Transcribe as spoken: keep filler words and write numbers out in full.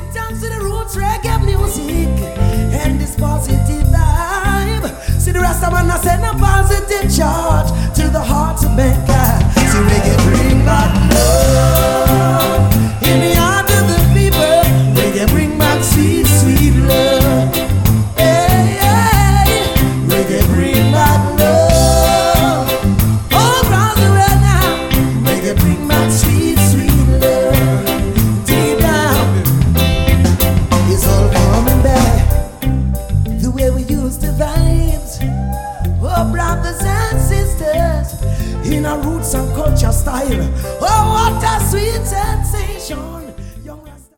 thanks to the roots reggae music and this positive vibe. See the rest of man, I send a positive charge to the heart of mankind. See reggae bring back love in the heart of the people. Reggae bring back sweet, sweet love. Hey, hey. Reggae bring back love all across the world now. Reggae bring back sweet, sweet love. Deep down, it's all coming back the way we used to vibes. Oh, brothers and sisters, in our roots and culture style. Oh, what a sweet sensation.